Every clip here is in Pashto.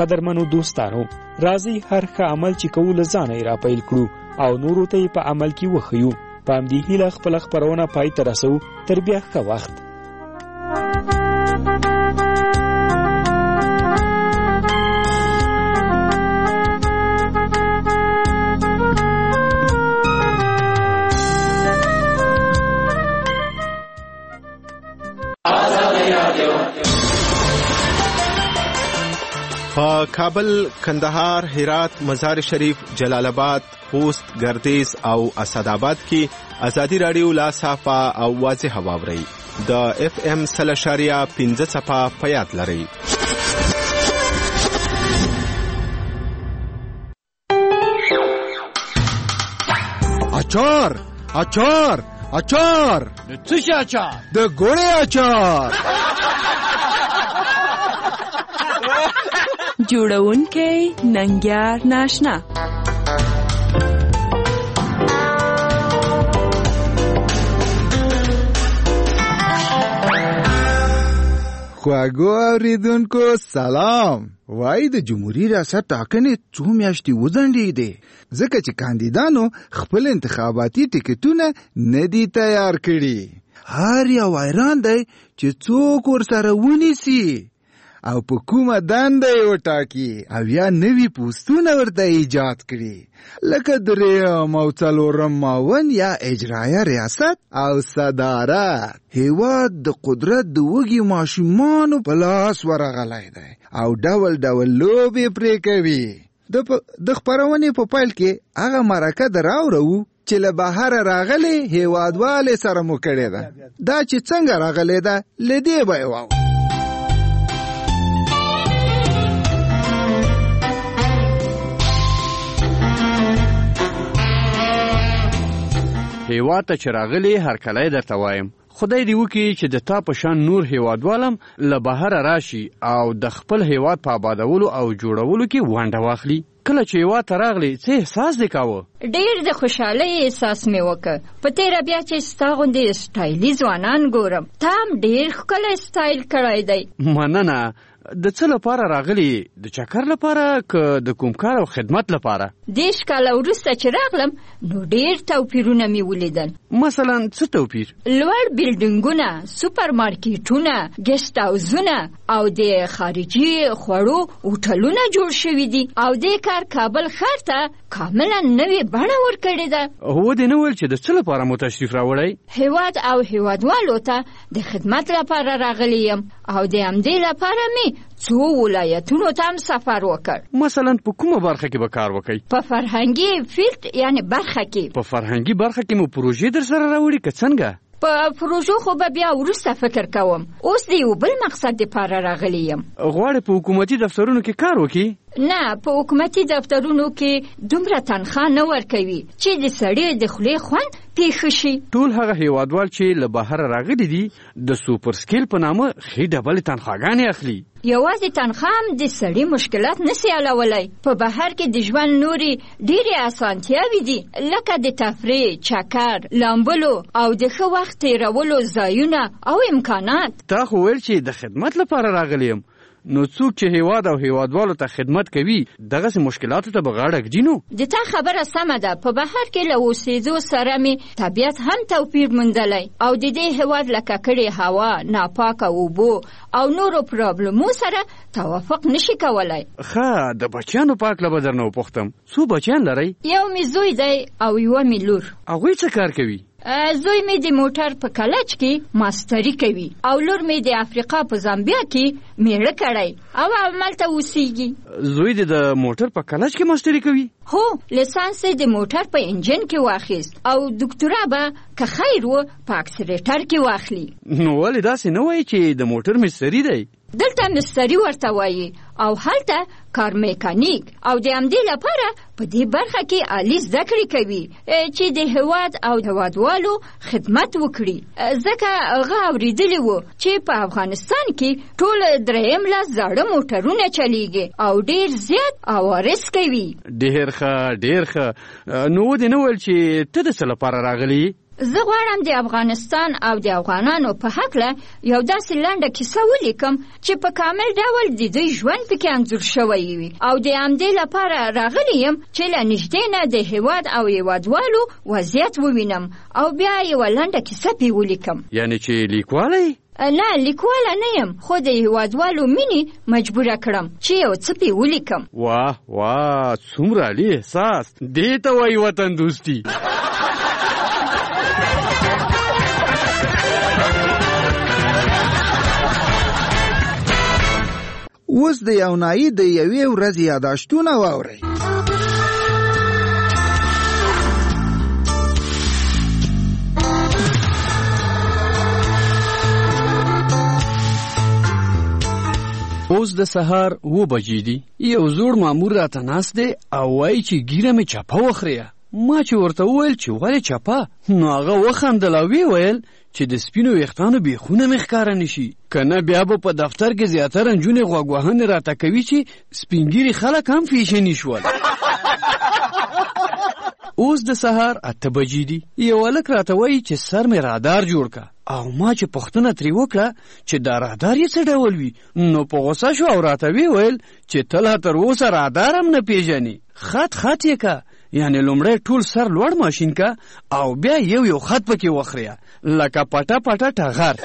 قدرمنو دوستانو، راځي هر ښه عمل چې کوو له ځانه یې راپیل کړو او نورو ته یې په عمل کې وښیو. په همدې هیله خپله خپرونه پای ته رسوو. تر بیا ښه وخت. کابل، کندهار، هرات، مزار شریف، جلال آباد، خوست، گردیز او اسداباد کې ازادي رادیو لا صافه او واضح واوري. د اف ام 0.5 صفه په یاد لرئ. اچار اچار اچار د څه شي اچار؟ د ګوړې اچار. جوړونکی ننګیار ناشنا. خواږو اوریدونکو سلام. وای د جمهوریت ریاست ټاکنې څو میاشتې وځنډېدې ځکه چې کاندیدانو خپل انتخاباتي ټکټونه نه دي تیار کړي. هر یو حیران دی چې څوک ورسره ونیسي او په کومه دنده یې وټاکي او یا نوي پوستونه ورته ایجاد کړي، لکه درېیم او څلورم معاون یا اجرایه ریاست او صدارت. هیواد د قدرت د وږي ماشومانو په لاس ورغلی دی او ډول ډول لوبې پرې کوي. د خپرونې په پیل کې هغه مرکه راوړو چې له بهره راغلي هیوادوالې سره مو کړې ده. دا چې څنګه راغلې ده له دې به یې واورو. هیواد ته چې راغلی هرکلی درته وایم. خدای دې وکړي چې د تا په شان نور هیوادوالم له بهره راشي او د خپل هیواد په آبادولو او جوړولو کې ونډه واخلي. کله چې هیواد ته راغلی څه احساس دې کاوه؟ ډېر د خوشحالۍ احساس مې وکړ. په تېره بیا چې ستا غوندې سټایلي ځوانان ګورم. تا هم ډېر ښکلی سټایل کړی دی. مننه. د څه لپاره راغلی؟ د چکر لپاره که د کوم کار او خدمت لپاره؟ 10 کاله وروسته چې راغلم نو ډېر توپیرونه مې ولیدل. مثلا څه توپیر؟ لوړ بیلډینګونه، سوپر مارکیټونه، ګیسټ هاوزونه او د خارجي خوړو هوټلونه جوړ شوي دي او دې کار کابل ښار ته کاملا نوې بڼه ورکړې ده. هو دې نه ویل چې د څه لپاره مو تشریف راوړی؟ هیواد او هیوادوالو ته د خدمت لپاره راغلی یم او د همدې لپاره مې څو ولایتونو ته هم سفر وکړ. مثلا په کومه برخه کې به کار وکړئ؟ په فرهنګي فیلډ یعنی برخه کې. په فرهنګي برخه کې مو پروژې در سره راوړي که څنګه؟ په پروژو خو به بیا وروسته فکر کوم. اوس د یو بل مقصد دپاره راغلی یم. غواړې په حکومتي دفترونو کې کار وکړي؟ نه، په حکومتي دفترونو کې دومره تنخواه نه ورکوي چې د سړي د خولې خوند پیښه شي. ټول هغه هیوادوال چې له بهره راغلي دي د سوپر سکیل په نامه ښې ډبلې تنخواګانې اخلي. یوازې تنخواه هم د سړي مشکلات نسي حلولی. په بهر کې د ژوند نورې ډېرې اسانتیاوې دي لکه د تفریح، چکر، لامبلو او د ښه وخت تېرولو ځایونه او امکانات. تا خو ویل چې د خدمت لپاره راغلی یم. نو څوک چې هیواد او هیوادوالو ته خدمت کوي دغسې مشکلاتو ته به غاړه ږدي. نو د تا خبره سمه ده. په بهر کې له اوسېدو سره مې طبیعت هم توپیر موندلی او د دې هیواد له ککړې هوا، ناپاکه اوبو او نورو پرابلمو سره توافق نشي کولی. ښه، د بچیانو په هکله به درنه وپوښتم. څو بچیان لرئ؟ یو مې زوی دی او یوه مې لور. هغوی څه کار کوي؟ زوی مې د موټر په کلچ کې ماستري کوي او لور مې د افریقا په زامبیا کې میړه کړی او همالته اوسیږي. زوی دې د موټر په کلچ کې ماستري کوي؟ هو، لیسانس د موټر په انجن کې واخیست او دکتورا به که خیر و په اکسلریټر کې واخلي. نو ولې داسې نه وایي چې د موټر مستري دی؟ دلته مستري ورته وایي او هلته کار میکانیک او د همدې لپاره په دې برخه کې عالی زده کړې کوي چې د هیواد او هیوادوالو خدمت وکړي. ځکه هغه اورېدلی و چې په افغانستان کې ټول درېیم لاس زاړه موټرونه چلیږي او ډېر زیات عوارض کوي. ډېر ښه، ډېر ښه. نو دې نه ویل چې ته د څه لپاره راغلی؟ زه غواړم د افغانستان او د افغانانو په هکله یو داسې لنډه کیسه ولیکم چې په کامل ډول د دوی ژوند پکې انځور شوی وي او د همدې لپاره راغلی یم چې له نږدې نه د هېواد او هېوادوالو وضعیت ووینم او بیا یوه لنډه کیسه پې ولیکم. یعنې چې لیکوالی؟ نه، لیکواله نه یم، خو د هېوادوالو مینې مجبوره کړم چې یو څه پې ولیکم. واه واه، څومره عالي احساس! دې ته وایي وطن دوستي. اوس د یونایي د یوې ورځې یاداشتونه واورئ. اوس د سهار 7 بجې دي. یو زوړ مامور راته ناست دی او وایي چې ګیره مې چپه وخریه. ما چې ورته وویل چې ولې چپه، نو هغه وخندل او ویل چې د سپینو ویښتانو بیخونه مې ښکاره نشي، که نه بیا به په دفتر کې زیاتره نجونې غوږ وهنې راته کوي چې سپینګیري خلک هم فیشني شول. اوس د سهار 8 بجې دي. یو هلک راته وایي چې سر مې رادار جوړ که او ما چې پوښتنه ترې وکړه چې دا رادار یې څه ډول وي، نو په غوسه شو او راته ویل چې ته لا تر اوسه رادار هم نه پیژنې. خط یې که، یعنی لومړی ټول سر لوړ ماشین که او بیا یو خط پکې وخریه لکه پټه ټغر.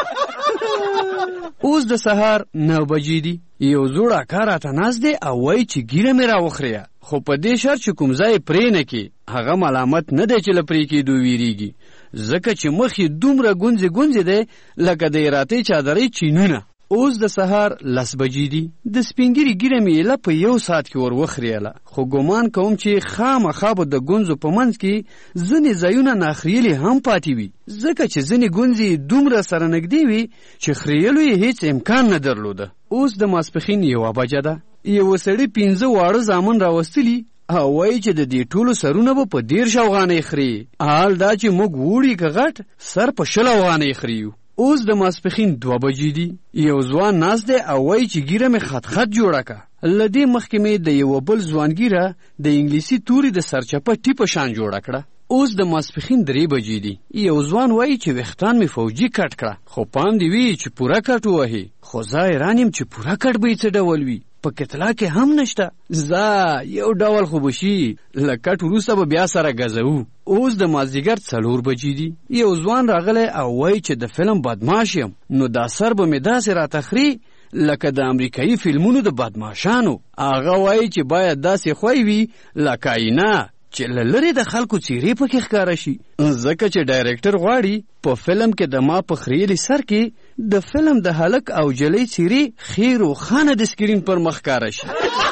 اوس د سهار 9 بجې دي. یو زوړ اکا راته ناست دی او وایي چې ګیره مې راوخریه، خو په دې شرط چې کوم ځای پرې نه کې. هغه ملامت نه دی چې له پرې کېدو ویریږي، ځکه چې مخ یې دومره ګونځې دی لکه د ایراتۍ چادرۍ چینونه. اوس د سهار 10 بجې دي. د سپینګیري ګیره مې ایله په 1 ساعت کې ور وخریله، خو ګمان کوم چې خامخا به د ګونځو په منځ کې ځینې ځایونه ناخریلې هم پاتې وي، ځکه چې ځینې ګونځې دومره سره نږدې وي چې خریلو یې هیڅ امکان نه درلوده. اوس د ماسپښین 1 بجه ده. یو سړي 5 واړه زامن راوستلي او وایي چې د دې ټولو سرونه به په 13 افغانۍ خري. حال دا چې موږ وړي که غټ سر په 20 افغانۍ خریو. اوس د ماسپښین 2 بجې دي. یو ځوان ناست دی او وایي چې ګیره مې خط جوړه که. له دې مخکې مې د یو بل ځوان ګیره د انګلیسي توري د سرچپه ټیپه شان جوړه کړه. اوس د ماسپښین 3 بجې دي. یو ځوان وایي چې ویښتان مې فوجي کټ کړه، خو پام دې وي چې پوره کټ ووهي. خو زه حیران یم چې پوره کټ به یې څه ډول وي، په کتلا کې هم نشته. یو ډول خو به شي، له کټ وروسته به بیا سره ګزوو. اوس د مازدیګر 4 بجې دي. یو ځوان راغلی او وایي چې د فلم بدماش یم، نو دا سر به مې داسې راته خري لکه د امریکایي فلمونو د بدماشانو. هغه وایي چې باید داسې خوی وي لکه آینه چې له لرې د خلکو څیرې پکې ښکاره شي، ځکه چې ډایرکټر غواړي په فلم کې د ما په خریلي سر کې د فلم د هلک او جلۍ څیرې ښې روښانه د سکرین پر مخ ښکاره شي.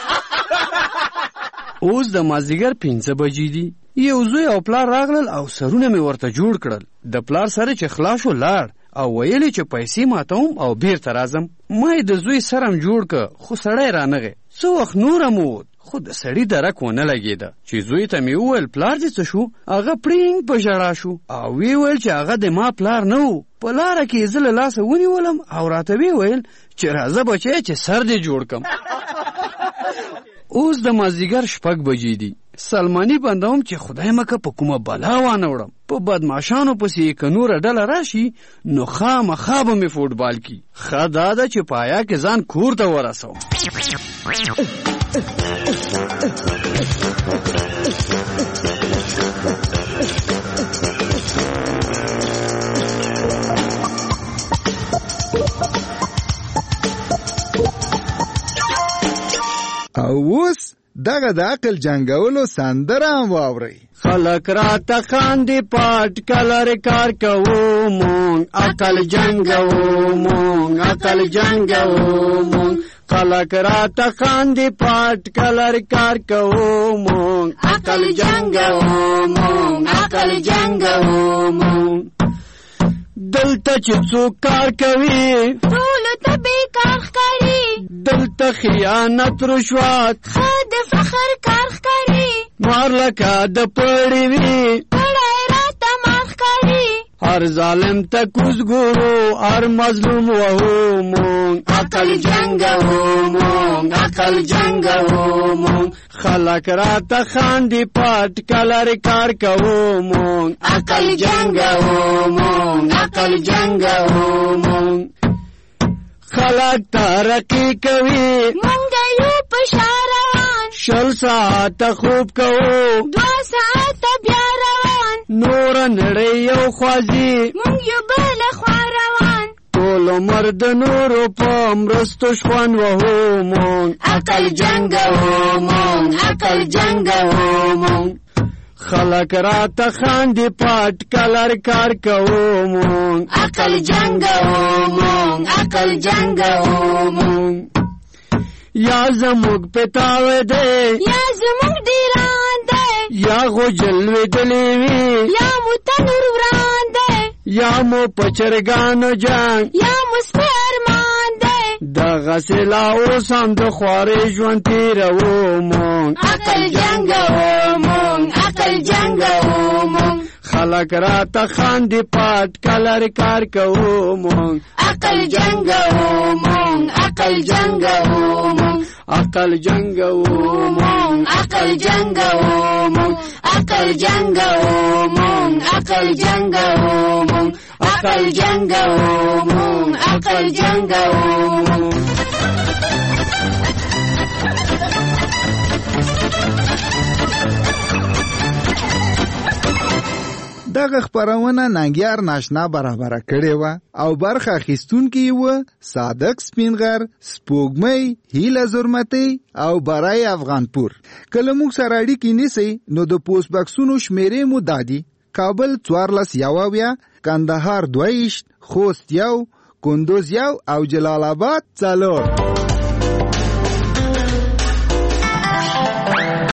اوس د مازدیګر 5 بجې دي. یو زوی او پلار راغلل او سرونه مې ورته جوړ کړل. د پلار سره چې خلاص شو لاړ او ویلې چې پیسې ماتوم او بیرته راځم. ما یې د زوی سرم جوړ که، خو سړی رانغی. څه وخت نورم ووت، خو د سړي درک ونه لګېده. چې زوی ته مې وویل پلار دې څه شو، هغه پړینګ په ژړا شو او ویل چې هغه د ما پلار نه و. په لاره کې یې زه له لاسه ونیولم او راته ویل چې راځه بچی چې سر دې جوړ کم. اوس د مازدیګر 6 بجې دي. سلماني بندوم چې خدای مکه په کومه بلا وانه وړم. په بدماشانو پسې که نوره ډله راشي نو خامخا به مې فوټبال کی. ښه دا ده چې پایا کې ځان کور ته ورسوم. او اوس دغه د عقل جنگولو سندره هم واورئ. خلق را تخاندی پاٹ کلر کار کوو مونگ عقل جنگوو مونگ عقل جنگوو مونگ. خلق را تخاندی پاٹ کلر کار کوو مونگ عقل جنگوو مونگ عقل جنگوو مونگ. دلته چې څوک کار کوي ټولو ته بیکار ښکاري، دلته خیانت رشوت ښه د فخر کار ښکاري، مار لکه د پړی وي پړی راته مار ښکاري، ار ظالم ته کوز ګورو ار مظلوم وهو مونږ عقل جنګو مونږ عقل جنګو مونږ خلک راته خاندي پټ کلر کار کوو مونږ عقل جنګو مونږ عقل جنګو مونږ خلک ترقی کوي مونږ یو په شاروان شل ساعته خوب کوو 2 ساعته بیا روان نور نړۍ یو خوځي مونږ یو بل خوا روان ټول عمر د نورو په مرستو شخوان وهو مونږ عقل جنګو مونږ عقل جنګو مونږ خلک راته خاندي پټ کلر کار کوو مونږ عقل جنګو مونږ عقل جنګو مونږ یا زموږ پتاوه دی یا زموږ ډیران دی یا غو جلوه دلی وی یا مو تنور وران دی یا مو پچرګانو جنگ یا مو سپرمان دی دغه سلا اوس هم د خوارې ژوند تیروو مونږ عقل جنګو مونږ عقل جنګو مونږ خلک راته خاندي پټ کلر کار کوو مونږ عقل جنګو مونږ عقل جنګو مونږ عقل جنګو مونږ عقل جنګو مونږ عقل جنګو مونږ عقل جنګو مونږ عقل جنګو مونږ عقل جنګو مونږ دغه خبرونه ننګیار ناشنا برابر کړي و او برخه اخیستونکي و صادق سپینغر سپوږمۍ هیله زرمتي او برای افغانپور کله موږ سره اړیکې نیسي نو د پوسټ باکسونو شمیرې مو دادي کابل 14 یاویا کندهار 22 خوست 1 کندوز 1 او جلال آباد 4